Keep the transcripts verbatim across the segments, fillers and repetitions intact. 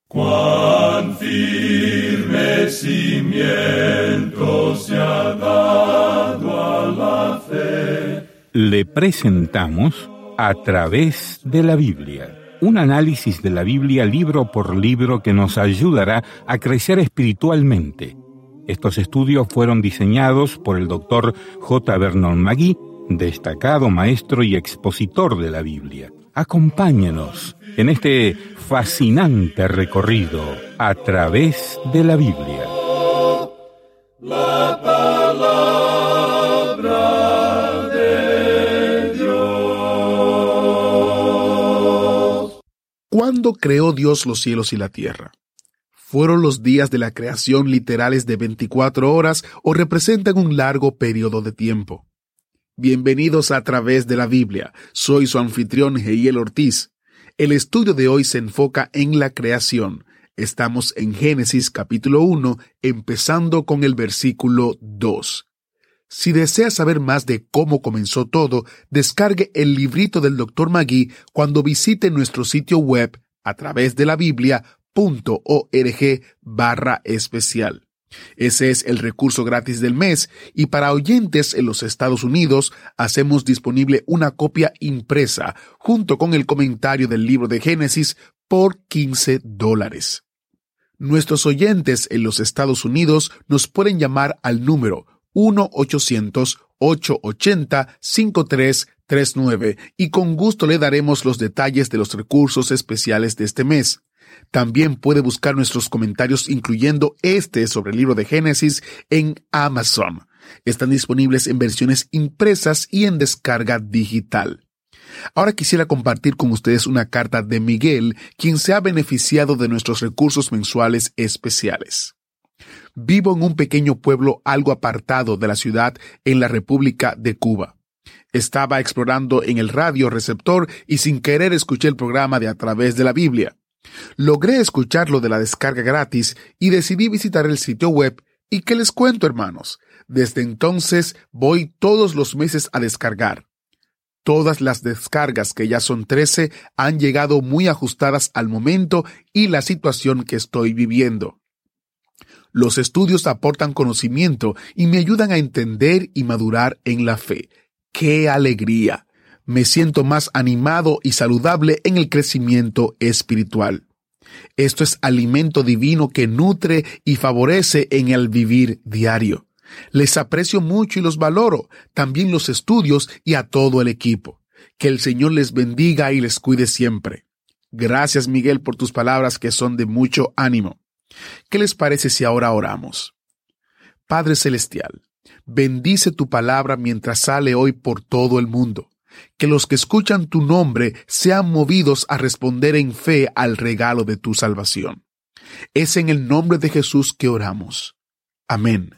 Cuán firme cimiento se ha dado a la fe. Le presentamos A través de la Biblia, un análisis de la Biblia libro por libro que nos ayudará a crecer espiritualmente. Estos estudios fueron diseñados por el doctor J. Vernon McGee, destacado maestro y expositor de la Biblia. Acompáñenos en este fascinante recorrido a través de la Biblia. La palabra de Dios. ¿Cuándo creó Dios los cielos y la tierra? ¿Fueron los días de la creación literales de veinticuatro horas o representan un largo periodo de tiempo? Bienvenidos a, a través de la Biblia. Soy su anfitrión Heiel Ortiz. El estudio de hoy se enfoca en la creación. Estamos en Génesis capítulo uno, empezando con el versículo dos. Si desea saber más de cómo comenzó todo, descargue el librito del doctor McGee cuando visite nuestro sitio web a través de la Biblia punto org barra especial. Ese es el recurso gratis del mes, y para oyentes en los Estados Unidos hacemos disponible una copia impresa junto con el comentario del libro de Génesis por quince dólares. Nuestros oyentes en los Estados Unidos nos pueden llamar al número uno ochocientos, ocho ochenta, cinco tres tres nueve y con gusto le daremos los detalles de los recursos especiales de este mes. También puede buscar nuestros comentarios, incluyendo este sobre el libro de Génesis, en Amazon. Están disponibles en versiones impresas y en descarga digital. Ahora quisiera compartir con ustedes una carta de Miguel, quien se ha beneficiado de nuestros recursos mensuales especiales. Vivo en un pequeño pueblo algo apartado de la ciudad en la República de Cuba. Estaba explorando en el radio receptor y sin querer escuché el programa de A través de la Biblia. Logré escucharlo de la descarga gratis y decidí visitar el sitio web. ¿Y qué les cuento, hermanos? Desde entonces voy todos los meses a descargar. Todas las descargas, que ya son trece, han llegado muy ajustadas al momento y la situación que estoy viviendo. Los estudios aportan conocimiento y me ayudan a entender y madurar en la fe. ¡Qué alegría! Me siento más animado y saludable en el crecimiento espiritual. Esto es alimento divino que nutre y favorece en el vivir diario. Les aprecio mucho y los valoro, también los estudios y a todo el equipo. Que el Señor les bendiga y les cuide siempre. Gracias, Miguel, por tus palabras que son de mucho ánimo. ¿Qué les parece si ahora oramos? Padre Celestial, bendice tu palabra mientras sale hoy por todo el mundo. Que los que escuchan tu nombre sean movidos a responder en fe al regalo de tu salvación. Es en el nombre de Jesús que oramos. Amén.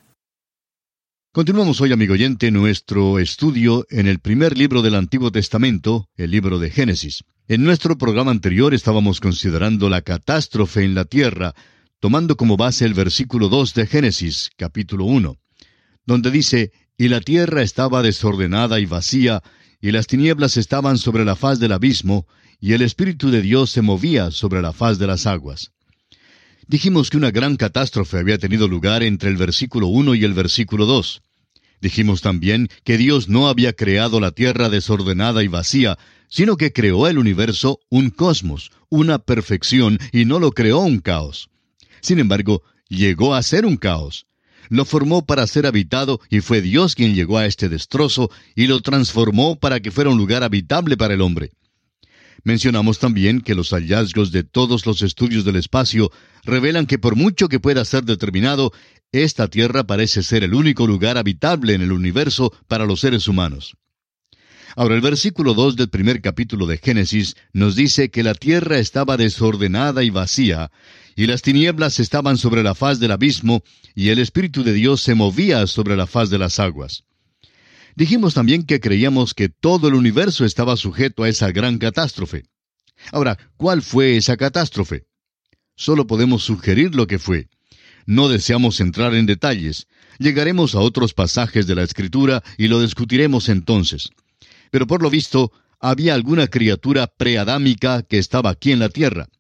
Continuamos hoy, amigo oyente, nuestro estudio en el primer libro del Antiguo Testamento, el libro de Génesis. En nuestro programa anterior estábamos considerando la catástrofe en la tierra, tomando como base el versículo dos de Génesis, capítulo uno, donde dice: «Y la tierra estaba desordenada y vacía, y las tinieblas estaban sobre la faz del abismo, y el Espíritu de Dios se movía sobre la faz de las aguas». Dijimos que una gran catástrofe había tenido lugar entre el versículo uno y el versículo dos. Dijimos también que Dios no había creado la tierra desordenada y vacía, sino que creó el universo, un cosmos, una perfección, y no lo creó un caos. Sin embargo, llegó a ser un caos. Lo formó para ser habitado y fue Dios quien llegó a este destrozo y lo transformó para que fuera un lugar habitable para el hombre. Mencionamos también que los hallazgos de todos los estudios del espacio revelan que por mucho que pueda ser determinado, esta tierra parece ser el único lugar habitable en el universo para los seres humanos. Ahora, el versículo dos del primer capítulo de Génesis nos dice que la tierra estaba desordenada y vacía, y las tinieblas estaban sobre la faz del abismo, y el Espíritu de Dios se movía sobre la faz de las aguas. Dijimos también que creíamos que todo el universo estaba sujeto a esa gran catástrofe. Ahora, ¿cuál fue esa catástrofe? Solo podemos sugerir lo que fue. No deseamos entrar en detalles. Llegaremos a otros pasajes de la Escritura y lo discutiremos entonces. Pero por lo visto, había alguna criatura preadámica que estaba aquí en la tierra.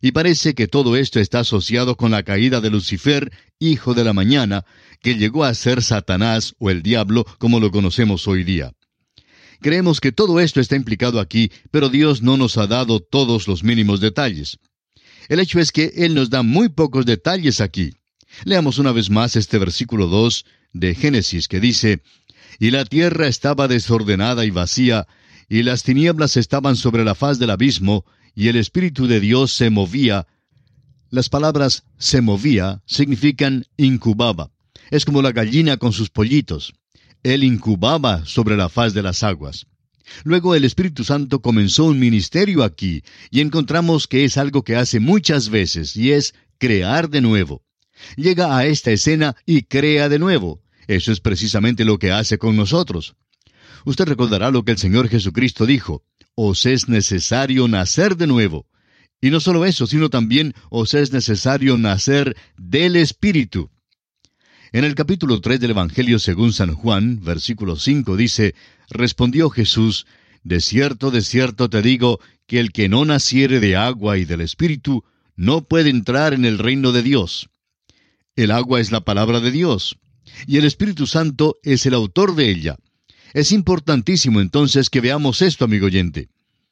Y parece que todo esto está asociado con la caída de Lucifer, hijo de la mañana, que llegó a ser Satanás o el diablo como lo conocemos hoy día. Creemos que todo esto está implicado aquí, pero Dios no nos ha dado todos los mínimos detalles. El hecho es que Él nos da muy pocos detalles aquí. Leamos una vez más este versículo dos de Génesis que dice: «Y la tierra estaba desordenada y vacía, y las tinieblas estaban sobre la faz del abismo, y el Espíritu de Dios se movía». Las palabras «se movía» significan incubaba. Es como la gallina con sus pollitos. Él incubaba sobre la faz de las aguas. Luego el Espíritu Santo comenzó un ministerio aquí, y encontramos que es algo que hace muchas veces, y es crear de nuevo. Llega a esta escena y crea de nuevo. Eso es precisamente lo que hace con nosotros. Usted recordará lo que el Señor Jesucristo dijo: «Os es necesario nacer de nuevo». Y no solo eso, sino también os es necesario nacer del Espíritu. En el capítulo tres del Evangelio según San Juan, versículo cinco, dice: «Respondió Jesús: De cierto, de cierto te digo, que el que no naciere de agua y del Espíritu, no puede entrar en el reino de Dios». El agua es la palabra de Dios, y el Espíritu Santo es el autor de ella. Es importantísimo entonces que veamos esto, amigo oyente.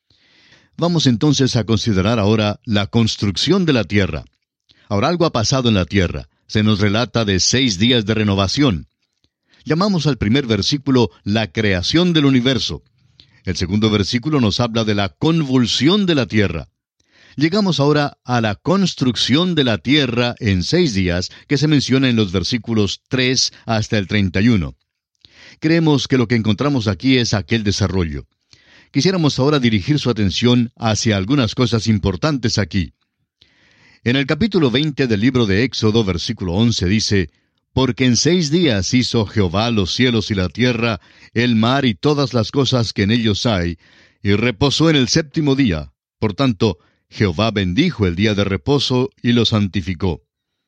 Vamos entonces a considerar ahora la construcción de la tierra. Ahora algo ha pasado en la tierra. Se nos relata de seis días de renovación. Llamamos al primer versículo la creación del universo. El segundo versículo nos habla de la convulsión de la tierra. Llegamos ahora a la construcción de la tierra en seis días, que se menciona en los versículos tres hasta el treinta y uno. Creemos que lo que encontramos aquí es aquel desarrollo. Quisiéramos ahora dirigir su atención hacia algunas cosas importantes aquí. En el capítulo veinte del libro de Éxodo, versículo once, dice: «Porque en seis días hizo Jehová los cielos y la tierra, el mar y todas las cosas que en ellos hay, y reposó en el séptimo día. Por tanto, Jehová bendijo el día de reposo y lo santificó».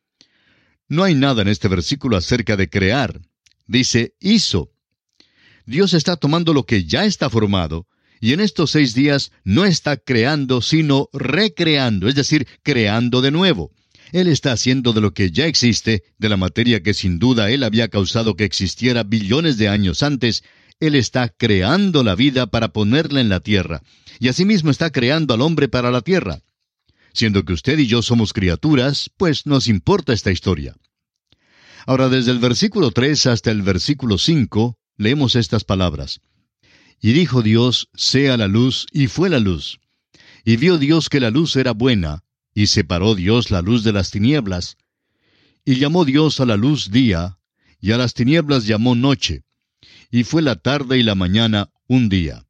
No hay nada en este versículo acerca de crear. Dice hizo. Dios está tomando lo que ya está formado, y en estos seis días no está creando, sino recreando, es decir, creando de nuevo. Él está haciendo de lo que ya existe, de la materia que sin duda Él había causado que existiera billones de años antes. Él está creando la vida para ponerla en la tierra, y asimismo está creando al hombre para la tierra. Siendo que usted y yo somos criaturas, pues nos importa esta historia. Ahora, desde el versículo tres hasta el versículo cinco, leemos estas palabras. «Y dijo Dios, sea la luz, y fue la luz. Y vio Dios que la luz era buena, y separó Dios la luz de las tinieblas. Y llamó Dios a la luz día, y a las tinieblas llamó noche. Y fue la tarde y la mañana un día».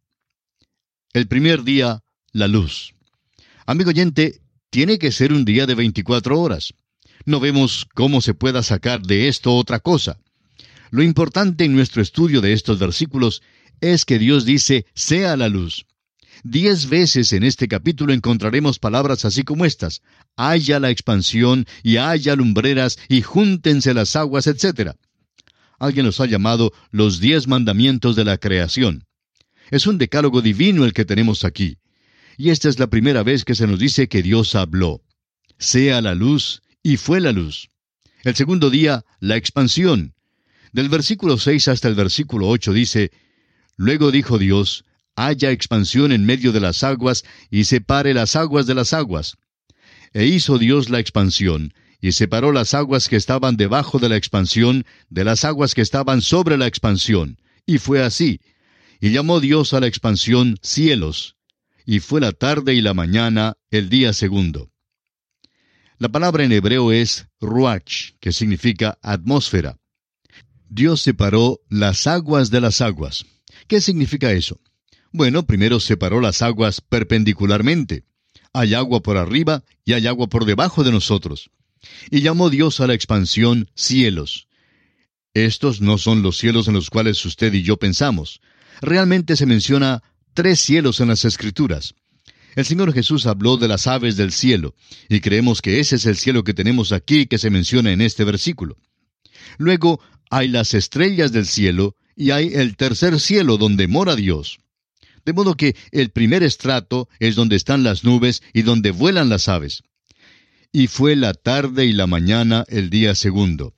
El primer día, la luz. Amigo oyente, tiene que ser un día de veinticuatro horas. No vemos cómo se pueda sacar de esto otra cosa. Lo importante en nuestro estudio de estos versículos es que Dios dice, sea la luz. Diez veces en este capítulo encontraremos palabras así como estas: haya la expansión, y haya lumbreras, y júntense las aguas, etcétera. Alguien los ha llamado los diez mandamientos de la creación. Es un decálogo divino el que tenemos aquí. Y esta es la primera vez que se nos dice que Dios habló. Sea la luz, y fue la luz. El segundo día, la expansión. Del versículo seis hasta el versículo ocho dice: «Luego dijo Dios, haya expansión en medio de las aguas, y separe las aguas de las aguas. E hizo Dios la expansión, y separó las aguas que estaban debajo de la expansión, de las aguas que estaban sobre la expansión. Y fue así. Y llamó Dios a la expansión cielos. Y fue la tarde y la mañana, el día segundo». La palabra en hebreo es ruach, que significa atmósfera. Dios separó las aguas de las aguas. ¿Qué significa eso? Bueno, primero separó las aguas perpendicularmente. Hay agua por arriba y hay agua por debajo de nosotros. Y llamó Dios a la expansión cielos. Estos no son los cielos en los cuales usted y yo pensamos. Realmente se menciona tres cielos en las Escrituras. El Señor Jesús habló de las aves del cielo, y creemos que ese es el cielo que tenemos aquí que se menciona en este versículo. Luego hay las estrellas del cielo, y hay el tercer cielo donde mora Dios. De modo que el primer estrato es donde están las nubes y donde vuelan las aves. Y fue la tarde y la mañana el día segundo.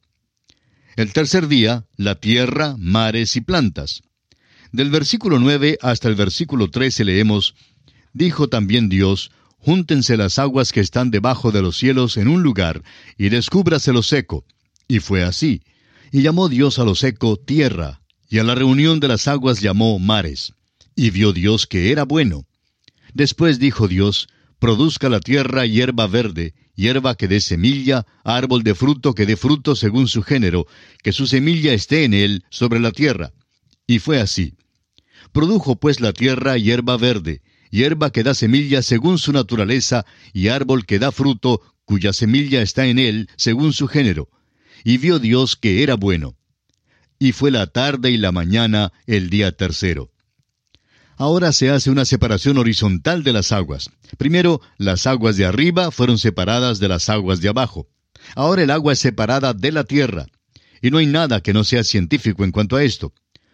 El tercer día, la tierra, mares y plantas. Del versículo nueve hasta el versículo trece leemos: Dijo también Dios: Júntense las aguas que están debajo de los cielos en un lugar, y descúbrase lo seco. Y fue así. Y llamó Dios a lo seco tierra, y a la reunión de las aguas llamó mares. Y vio Dios que era bueno. Después dijo Dios: Produzca la tierra hierba verde, hierba que dé semilla, árbol de fruto que dé fruto según su género, que su semilla esté en él sobre la tierra. Y fue así. Produjo pues la tierra hierba verde, hierba que da semilla según su naturaleza, y árbol que da fruto, cuya semilla está en él según su género. Y vio Dios que era bueno. Y fue la tarde y la mañana el día tercero. Ahora se hace una separación horizontal de las aguas. Primero, las aguas de arriba fueron separadas de las aguas de abajo. Ahora el agua es separada de la tierra. Y no hay nada que no sea científico en cuanto a esto.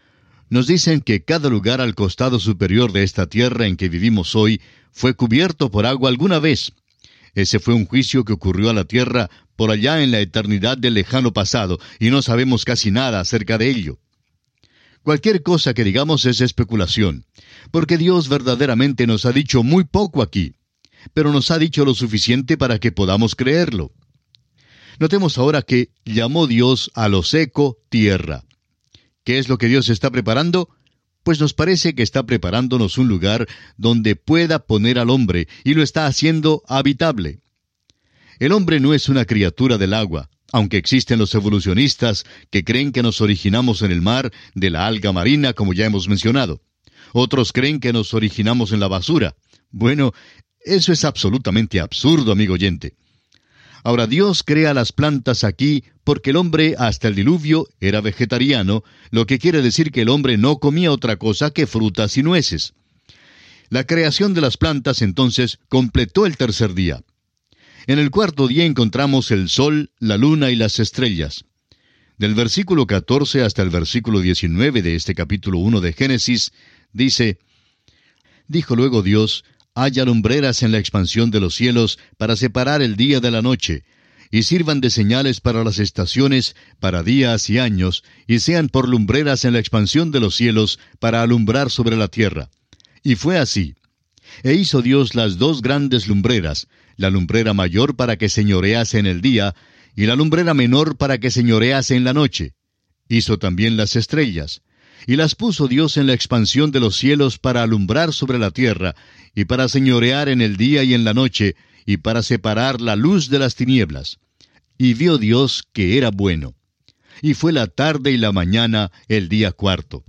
Nos dicen que cada lugar al costado superior de esta tierra en que vivimos hoy fue cubierto por agua alguna vez. Ese fue un juicio que ocurrió a la tierra por allá en la eternidad del lejano pasado, y no sabemos casi nada acerca de ello. Cualquier cosa que digamos es especulación, porque Dios verdaderamente nos ha dicho muy poco aquí, pero nos ha dicho lo suficiente para que podamos creerlo. Notemos ahora que llamó Dios a lo seco tierra. ¿Qué es lo que Dios está preparando? Pues nos parece que está preparándonos un lugar donde pueda poner al hombre, y lo está haciendo habitable. El hombre no es una criatura del agua, aunque existen los evolucionistas que creen que nos originamos en el mar, de la alga marina, como ya hemos mencionado. Otros creen que nos originamos en la basura. Bueno, eso es absolutamente absurdo, amigo oyente. Ahora, Dios crea las plantas aquí porque el hombre hasta el diluvio era vegetariano, lo que quiere decir que el hombre no comía otra cosa que frutas y nueces. La creación de las plantas entonces completó el tercer día. En el cuarto día encontramos el sol, la luna y las estrellas. Del versículo catorce hasta el versículo diecinueve de este capítulo uno de Génesis, dice: Dijo luego Dios: Haya lumbreras en la expansión de los cielos para separar el día de la noche, y sirvan de señales para las estaciones, para días y años, y sean por lumbreras en la expansión de los cielos para alumbrar sobre la tierra. Y fue así. E hizo Dios las dos grandes lumbreras, la lumbrera mayor para que señorease en el día, y la lumbrera menor para que señorease en la noche. Hizo también las estrellas, y las puso Dios en la expansión de los cielos para alumbrar sobre la tierra, y para señorear en el día y en la noche, y para separar la luz de las tinieblas. Y vio Dios que era bueno. Y fue la tarde y la mañana el día cuarto.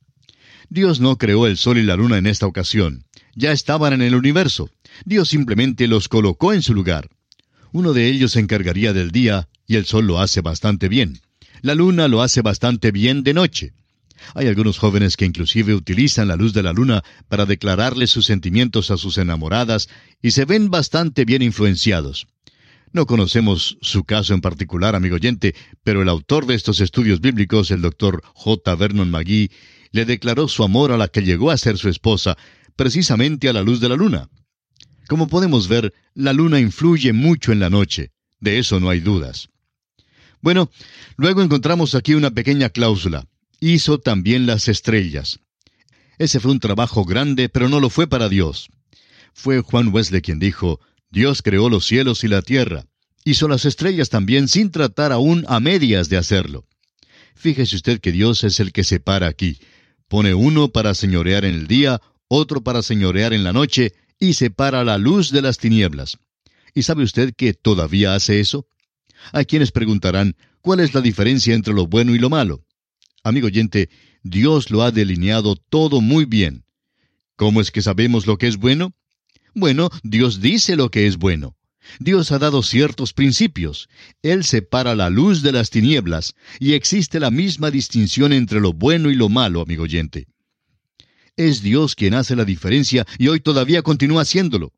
Dios no creó el sol y la luna en esta ocasión. Ya estaban en el universo. Dios simplemente los colocó en su lugar. Uno de ellos se encargaría del día, y el sol lo hace bastante bien. La luna lo hace bastante bien de noche. Hay algunos jóvenes que inclusive utilizan la luz de la luna para declararle sus sentimientos a sus enamoradas, y se ven bastante bien influenciados. No conocemos su caso en particular, amigo oyente, pero el autor de estos estudios bíblicos, el doctor J. Vernon McGee, le declaró su amor a la que llegó a ser su esposa, precisamente a la luz de la luna. Como podemos ver, la luna influye mucho en la noche. De eso no hay dudas. Bueno, luego encontramos aquí una pequeña cláusula. Hizo también las estrellas. Ese fue un trabajo grande, pero no lo fue para Dios. Fue Juan Wesley quien dijo: Dios creó los cielos y la tierra. Hizo las estrellas también sin tratar aún a medias de hacerlo. Fíjese usted que Dios es el que separa aquí. Pone uno para señorear en el día, otro para señorear en la noche, y separa la luz de las tinieblas. ¿Y sabe usted que todavía hace eso? Hay quienes preguntarán, ¿cuál es la diferencia entre lo bueno y lo malo? Amigo oyente, Dios lo ha delineado todo muy bien. ¿Cómo es que sabemos lo que es bueno? Bueno, Dios dice lo que es bueno. Dios ha dado ciertos principios. Él separa la luz de las tinieblas, y existe la misma distinción entre lo bueno y lo malo, amigo oyente. Es Dios quien hace la diferencia, y hoy todavía continúa haciéndolo.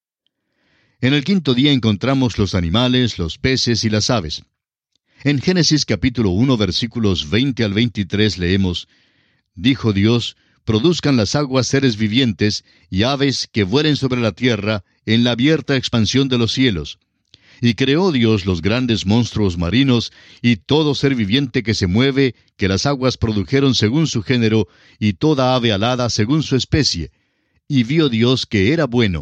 En el quinto día encontramos los animales, los peces y las aves. En Génesis capítulo uno, versículos veinte al veintitrés leemos: Dijo Dios: Produzcan las aguas seres vivientes, y aves que vuelen sobre la tierra, en la abierta expansión de los cielos. Y creó Dios los grandes monstruos marinos, y todo ser viviente que se mueve, que las aguas produjeron según su género, y toda ave alada según su especie. Y vio Dios que era bueno.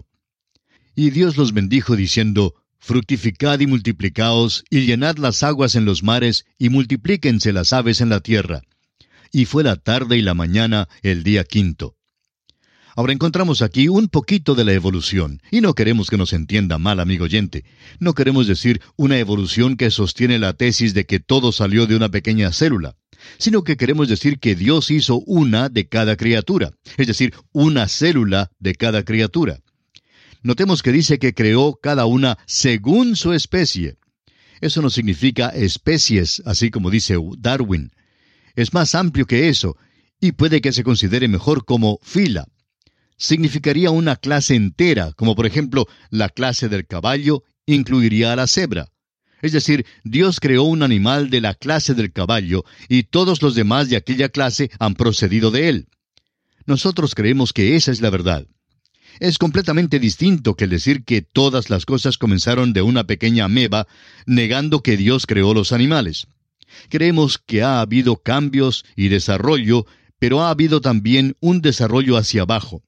Y Dios los bendijo diciendo, fructificad y multiplicaos, y llenad las aguas en los mares, y multiplíquense las aves en la tierra. Y fue la tarde y la mañana el día quinto. Ahora encontramos aquí un poquito de la evolución, y no queremos que nos entienda mal, amigo oyente. No queremos decir una evolución que sostiene la tesis de que todo salió de una pequeña célula, sino que queremos decir que Dios hizo una de cada criatura, es decir, una célula de cada criatura. Notemos que dice que creó cada una según su especie. Eso no significa especies, así como dice Darwin. Es más amplio que eso, y puede que se considere mejor como fila. Significaría una clase entera, como por ejemplo la clase del caballo incluiría a la cebra. Es decir, Dios creó un animal de la clase del caballo y todos los demás de aquella clase han procedido de él. Nosotros creemos que esa es la verdad. Es completamente distinto que el decir que todas las cosas comenzaron de una pequeña ameba, negando que Dios creó los animales. Creemos que ha habido cambios y desarrollo, pero ha habido también un desarrollo hacia abajo.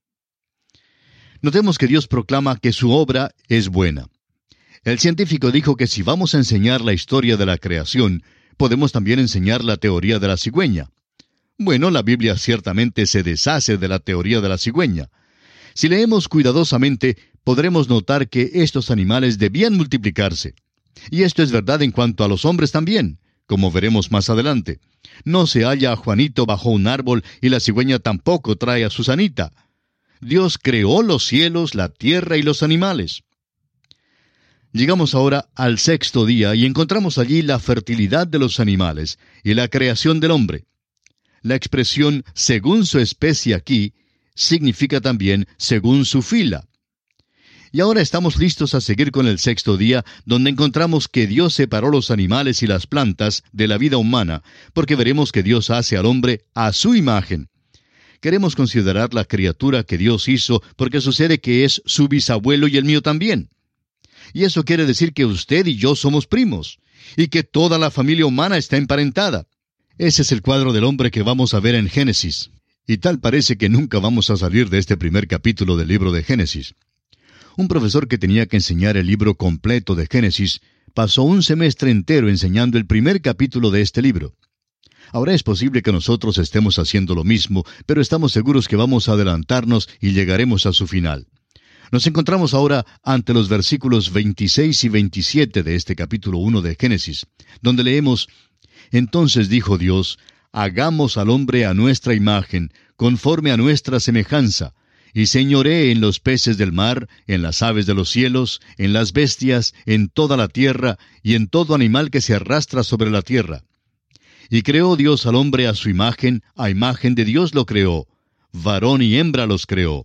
Notemos que Dios proclama que su obra es buena. El científico dijo que si vamos a enseñar la historia de la creación, podemos también enseñar la teoría de la cigüeña. Bueno, la Biblia ciertamente se deshace de la teoría de la cigüeña. Si leemos cuidadosamente, podremos notar que estos animales debían multiplicarse. Y esto es verdad en cuanto a los hombres también, como veremos más adelante. No se halla a Juanito bajo un árbol y la cigüeña tampoco trae a Susanita. Dios creó los cielos, la tierra y los animales. Llegamos ahora al sexto día y encontramos allí la fertilidad de los animales y la creación del hombre. La expresión según su especie aquí significa también según su fila. Y ahora estamos listos a seguir con el sexto día, donde encontramos que Dios separó los animales y las plantas de la vida humana, porque veremos que Dios hace al hombre a su imagen. Queremos considerar la criatura que Dios hizo, porque sucede que es su bisabuelo y el mío también. Y eso quiere decir que usted y yo somos primos, y que toda la familia humana está emparentada. Ese es el cuadro del hombre que vamos a ver en Génesis. Y tal parece que nunca vamos a salir de este primer capítulo del libro de Génesis. Un profesor que tenía que enseñar el libro completo de Génesis pasó un semestre entero enseñando el primer capítulo de este libro. Ahora es posible que nosotros estemos haciendo lo mismo, pero estamos seguros que vamos a adelantarnos y llegaremos a su final. Nos encontramos ahora ante los versículos veintiséis y veintisiete de este capítulo uno de Génesis, donde leemos: Entonces dijo Dios, hagamos al hombre a nuestra imagen, conforme a nuestra semejanza, y señoree en los peces del mar, en las aves de los cielos, en las bestias, en toda la tierra, y en todo animal que se arrastra sobre la tierra. Y creó Dios al hombre a su imagen, a imagen de Dios lo creó, varón y hembra los creó.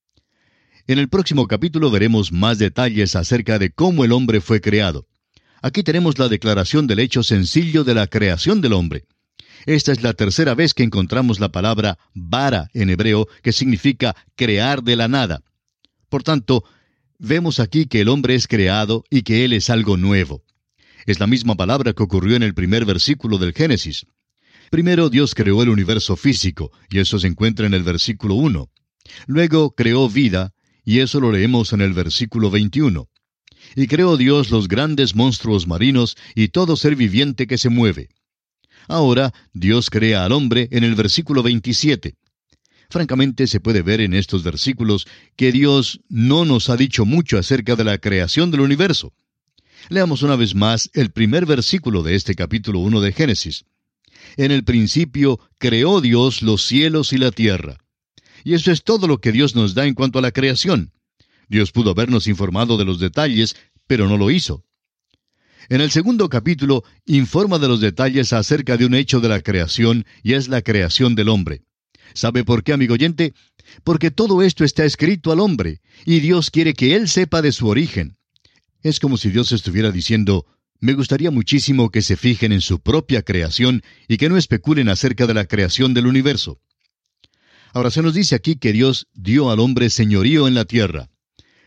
En el próximo capítulo veremos más detalles acerca de cómo el hombre fue creado. Aquí tenemos la declaración del hecho sencillo de la creación del hombre. Esta es la tercera vez que encontramos la palabra bara en hebreo, que significa crear de la nada. Por tanto, vemos aquí que el hombre es creado y que él es algo nuevo. Es la misma palabra que ocurrió en el primer versículo del Génesis. Primero Dios creó el universo físico, y eso se encuentra en el versículo uno. Luego creó vida, y eso lo leemos en el versículo veintiuno. Y creó Dios los grandes monstruos marinos y todo ser viviente que se mueve. Ahora Dios crea al hombre en el versículo veintisiete. Francamente se puede ver en estos versículos que Dios no nos ha dicho mucho acerca de la creación del universo. Leamos una vez más el primer versículo de este capítulo uno de Génesis. En el principio creó Dios los cielos y la tierra. Y eso es todo lo que Dios nos da en cuanto a la creación. Dios pudo habernos informado de los detalles, pero no lo hizo. En el segundo capítulo informa de los detalles acerca de un hecho de la creación, y es la creación del hombre. ¿Sabe por qué, amigo oyente? Porque todo esto está escrito al hombre, y Dios quiere que él sepa de su origen. Es como si Dios estuviera diciendo: me gustaría muchísimo que se fijen en su propia creación y que no especulen acerca de la creación del universo. Ahora se nos dice aquí que Dios dio al hombre señorío en la tierra.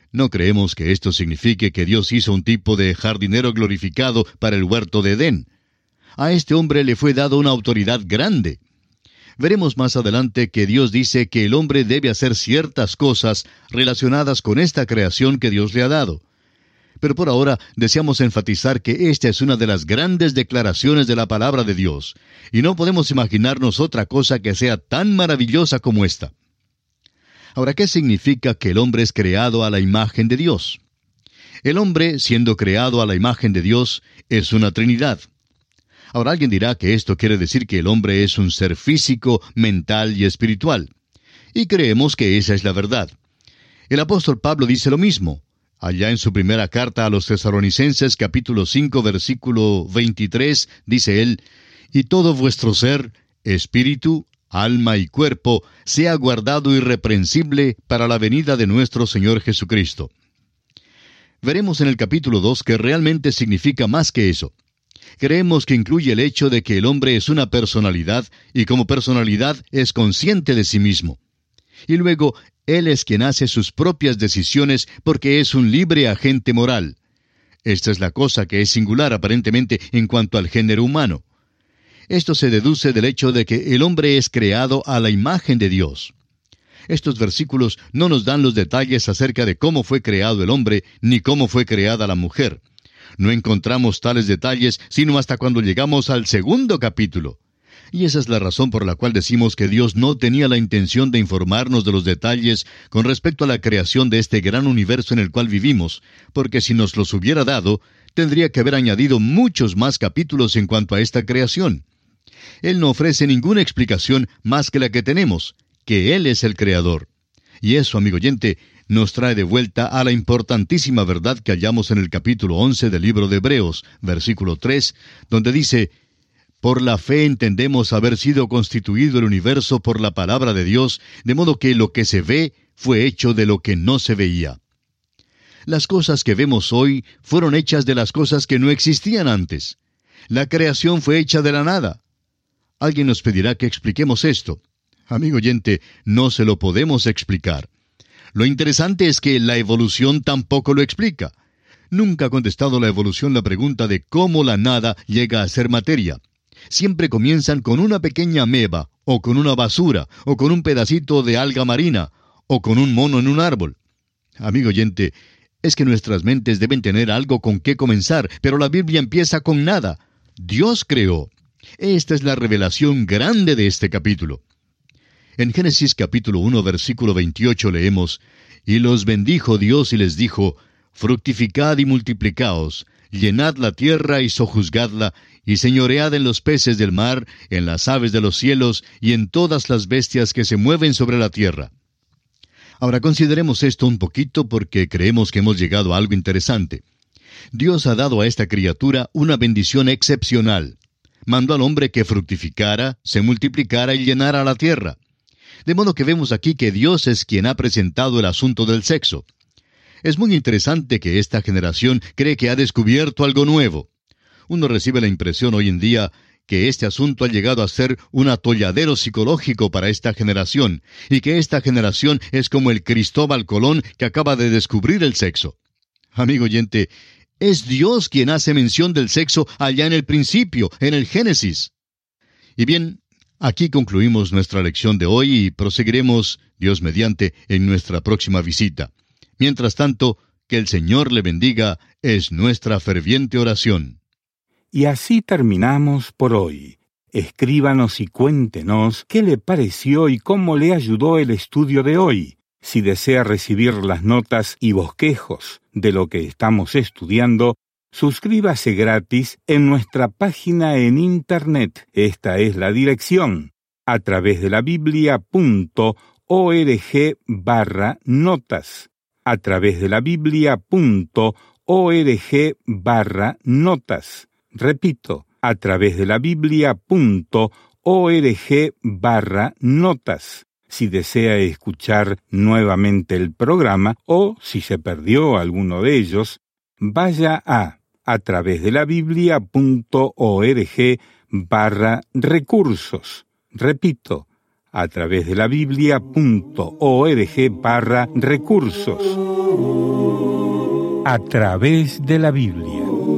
No creemos que esto signifique que Dios hizo un tipo de jardinero glorificado para el huerto de Edén. A este hombre le fue dada una autoridad grande. Veremos más adelante que Dios dice que el hombre debe hacer ciertas cosas relacionadas con esta creación que Dios le ha dado. Pero por ahora deseamos enfatizar que esta es una de las grandes declaraciones de la palabra de Dios, y no podemos imaginarnos otra cosa que sea tan maravillosa como esta. Ahora, ¿qué significa que el hombre es creado a la imagen de Dios? El hombre, siendo creado a la imagen de Dios, es una Trinidad. Ahora alguien dirá que esto quiere decir que el hombre es un ser físico, mental y espiritual. Y creemos que esa es la verdad. El apóstol Pablo dice lo mismo. Allá en su primera carta a los Tesalonicenses, capítulo cinco, versículo veintitrés, dice él, «Y todo vuestro ser, espíritu, alma y cuerpo, sea guardado irreprensible para la venida de nuestro Señor Jesucristo». Veremos en el capítulo dos que realmente significa más que eso. Creemos que incluye el hecho de que el hombre es una personalidad y como personalidad es consciente de sí mismo. Y luego, él es quien hace sus propias decisiones porque es un libre agente moral. Esta es la cosa que es singular aparentemente en cuanto al género humano. Esto se deduce del hecho de que el hombre es creado a la imagen de Dios. Estos versículos no nos dan los detalles acerca de cómo fue creado el hombre ni cómo fue creada la mujer. No encontramos tales detalles sino hasta cuando llegamos al segundo capítulo. Y esa es la razón por la cual decimos que Dios no tenía la intención de informarnos de los detalles con respecto a la creación de este gran universo en el cual vivimos, porque si nos los hubiera dado, tendría que haber añadido muchos más capítulos en cuanto a esta creación. Él no ofrece ninguna explicación más que la que tenemos, que Él es el Creador. Y eso, amigo oyente, nos trae de vuelta a la importantísima verdad que hallamos en el capítulo once del libro de Hebreos, versículo tres, donde dice, «Por la fe entendemos haber sido constituido el universo por la palabra de Dios, de modo que lo que se ve fue hecho de lo que no se veía». Las cosas que vemos hoy fueron hechas de las cosas que no existían antes. La creación fue hecha de la nada. Alguien nos pedirá que expliquemos esto. Amigo oyente, no se lo podemos explicar. Lo interesante es que la evolución tampoco lo explica. Nunca ha contestado la evolución la pregunta de cómo la nada llega a ser materia. Siempre comienzan con una pequeña ameba, o con una basura, o con un pedacito de alga marina, o con un mono en un árbol. Amigo oyente, es que nuestras mentes deben tener algo con qué comenzar, pero la Biblia empieza con nada. Dios creó. Esta es la revelación grande de este capítulo. En Génesis capítulo uno, versículo veintiocho leemos, «Y los bendijo Dios y les dijo, fructificad y multiplicaos, llenad la tierra y sojuzgadla, y señoread en los peces del mar, en las aves de los cielos, y en todas las bestias que se mueven sobre la tierra». Ahora consideremos esto un poquito porque creemos que hemos llegado a algo interesante. Dios ha dado a esta criatura una bendición excepcional. Mandó al hombre que fructificara, se multiplicara y llenara la tierra. De modo que vemos aquí que Dios es quien ha presentado el asunto del sexo. Es muy interesante que esta generación cree que ha descubierto algo nuevo. Uno recibe la impresión hoy en día que este asunto ha llegado a ser un atolladero psicológico para esta generación, y que esta generación es como el Cristóbal Colón que acaba de descubrir el sexo. Amigo oyente, es Dios quien hace mención del sexo allá en el principio, en el Génesis. Y bien, aquí concluimos nuestra lección de hoy y proseguiremos, Dios mediante, en nuestra próxima visita. Mientras tanto, que el Señor le bendiga es nuestra ferviente oración. Y así terminamos por hoy. Escríbanos y cuéntenos qué le pareció y cómo le ayudó el estudio de hoy. Si desea recibir las notas y bosquejos de lo que estamos estudiando, suscríbase gratis en nuestra página en Internet. Esta es la dirección, a través de la biblia punto org barra notas. A través de la biblia punto org barra notas. Repito, a través de la biblia punto org barra notas. Si desea escuchar nuevamente el programa o si se perdió alguno de ellos, vaya a a través de la biblia punto org barra recursos. Repito, a través de la biblia punto org barra recursos. A través de la Biblia.